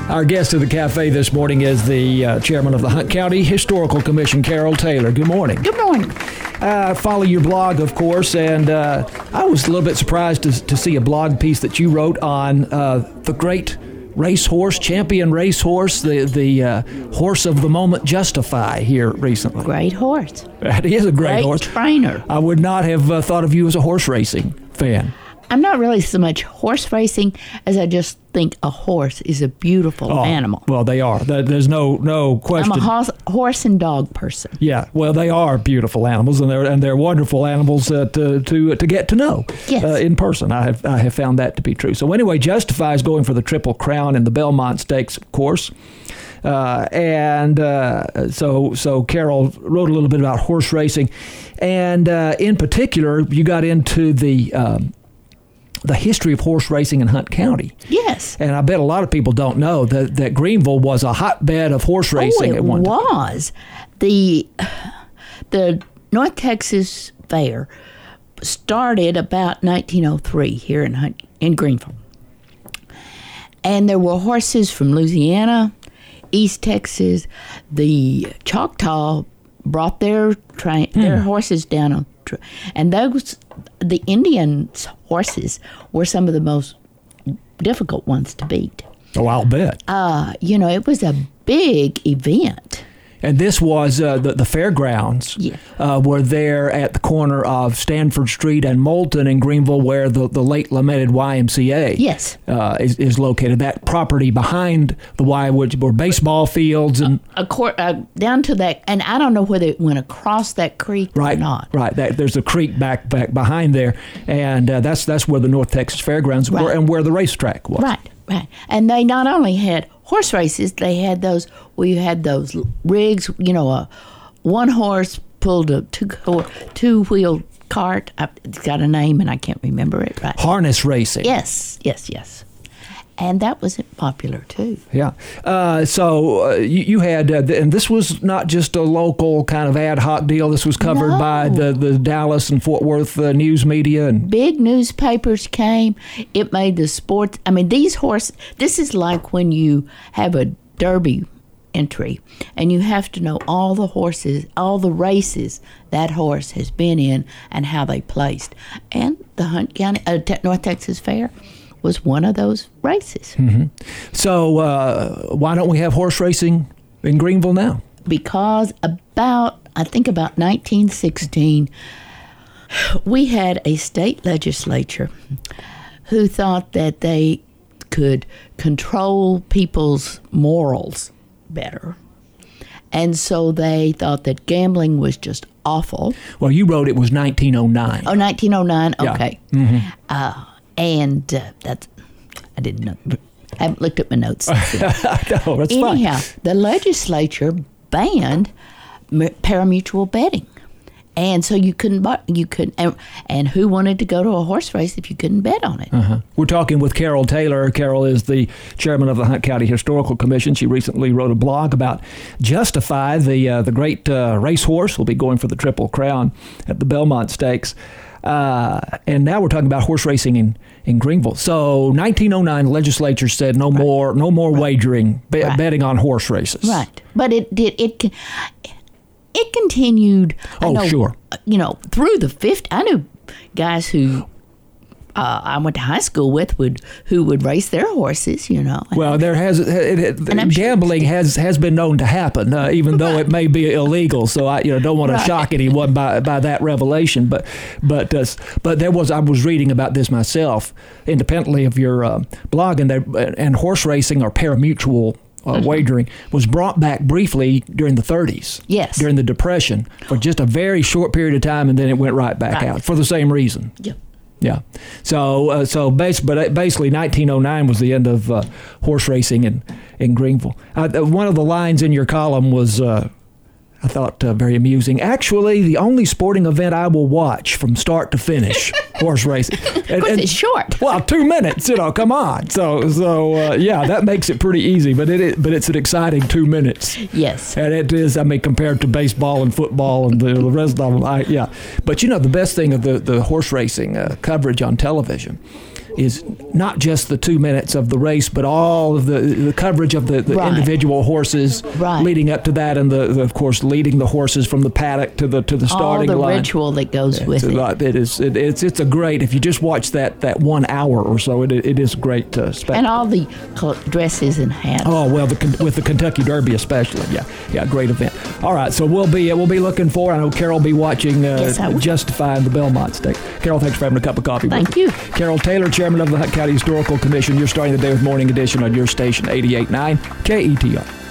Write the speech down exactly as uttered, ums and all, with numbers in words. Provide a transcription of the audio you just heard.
Our guest at the cafe this morning is the uh, chairman of the Hunt County Historical Commission, Carol Taylor. Good morning. Good morning. I uh, follow your blog, of course, and uh, I was a little bit surprised to, to see a blog piece that you wrote on uh, the great racehorse, champion racehorse, the the uh, horse of the moment, Justify, here recently. Great horse. He is a great, great horse. trainer. I would not have uh, thought of you as a horse racing fan. I'm not really so much horse racing as I just think a horse is a beautiful oh, animal. Well, they are. There's no no question. I'm a horse, horse and dog person. Yeah, well, they are beautiful animals, and they're and they're wonderful animals uh, to to to get to know yes. uh, in person. I have I have found that to be true. So anyway, Justify is going for the Triple Crown in the Belmont Stakes, of course. Uh, and uh, so so Carol wrote a little bit about horse racing, and uh, in particular, you got into the um, the history of horse racing in Hunt County. Yes. And I bet a lot of people don't know that, that Greenville was a hotbed of horse racing oh, it at one time. was. The, the North Texas Fair started about nineteen oh three here in Hunt, in Greenville. And there were horses from Louisiana, East Texas. The Choctaw brought their train, hmm. their horses down on, and those the Indians' horses were some of the most difficult ones to beat. Oh, I'll bet. Uh, you know, it was a big event. And this was uh, the, the fairgrounds yeah. uh, were there at the corner of Stanford Street and Moulton in Greenville, where the, the late lamented Y M C A yes. uh, is, is located. That property behind the Y, which were baseball fields and a, a court, uh, down to that, and I don't know whether it went across that creek right, or not. Right, that, there's a creek back back behind there, and uh, that's that's where the North Texas Fairgrounds right. were, and where the racetrack was. Right, right, and they not only had horse races, they had those. We had those rigs. You know, a one horse pulled a two two wheel cart. It's got a name, and I can't remember it. Right. Harness racing. Yes, yes, yes. And that was popular too. Yeah. Uh, so uh, you, you had, uh, and this was not just a local kind of ad hoc deal. This was covered no. by the, the Dallas and Fort Worth uh, news media. And big newspapers came. It made the sports. I mean, these horses, this is like when you have a derby entry and you have to know all the horses, all the races that horse has been in and how they placed. And the Hunt County, uh, North Texas Fair was one of those races. Mm-hmm. So uh, why don't we have horse racing in Greenville now? Because about, I think about nineteen sixteen, we had a state legislature who thought that they could control people's morals better. And so they thought that gambling was just awful. Well, you wrote it was nineteen oh nine. Oh, nineteen oh nine? Okay. Yeah. Mm-hmm. Uh, and uh, that's, I didn't know, I haven't looked at my notes. no, that's Anyhow, fine. the legislature banned parimutuel betting. And so you couldn't buy, you couldn't, and, and who wanted to go to a horse race if you couldn't bet on it? Uh-huh. We're talking with Carol Taylor. Carol is the chairman of the Hunt County Historical Commission. She recently wrote a blog about Justify, the uh, the great uh, racehorse. Will be going for the Triple Crown at the Belmont Stakes. Uh, and now we're talking about horse racing in, in Greenville. So nineteen oh nine, the legislature said no right. more no more right. wagering, be, right. betting on horse races. Right. But it did it. it It continued. Oh, I know, sure. You know, through the fifties, I knew guys who uh, I went to high school with would who would race their horses. You know. Well, there has it, it, and gambling sure has, has been known to happen, uh, even though it may be illegal. So I you know don't want to right. shock anyone by by that revelation. But but uh, but there was I was reading about this myself independently of your uh, blog, and there, and horse racing or parimutuel Uh, mm-hmm. wagering was brought back briefly during the thirties. Yes. During the Depression for just a very short period of time, and then it went right back right. out for the same reason. Yeah. Yeah. So uh, so base, but basically nineteen oh nine was the end of uh, horse racing in, in Greenville. Uh, one of the lines in your column was, uh, I thought, uh, very amusing. Actually, the only sporting event I will watch from start to finish, horse racing. And, and, it's short. Well, two minutes, you know, come on. So, so uh, yeah, that makes it pretty easy, but it is, but it's an exciting two minutes. Yes. And it is, I mean, compared to baseball and football and the, the rest of them, I, yeah. But, you know, the best thing of the, the horse racing uh, coverage on television is not just the two minutes of the race, but all of the, the coverage of the, the Right. individual horses Right. leading up to that, and the, the of course leading the horses from the paddock to the to the All starting the line. ritual that goes with It's it. a, it is it, it's it's a great, if you just watch that that one hour or so, it it is a great uh, spectacle. And all the cl- dresses and hats. Oh well, the, Ken- with the Kentucky Derby especially, yeah, yeah, great event. All right, so we'll be we'll be looking for. I know Carol will be watching uh, Yes, I will. Justifying the Belmont Stakes. Carol, thanks for having a cup of coffee. Thank with you. us. Carol Taylor, Chairman of the Hunt County Historical Commission. You're starting the day with Morning Edition on your station, eighty-eight point nine K E T R.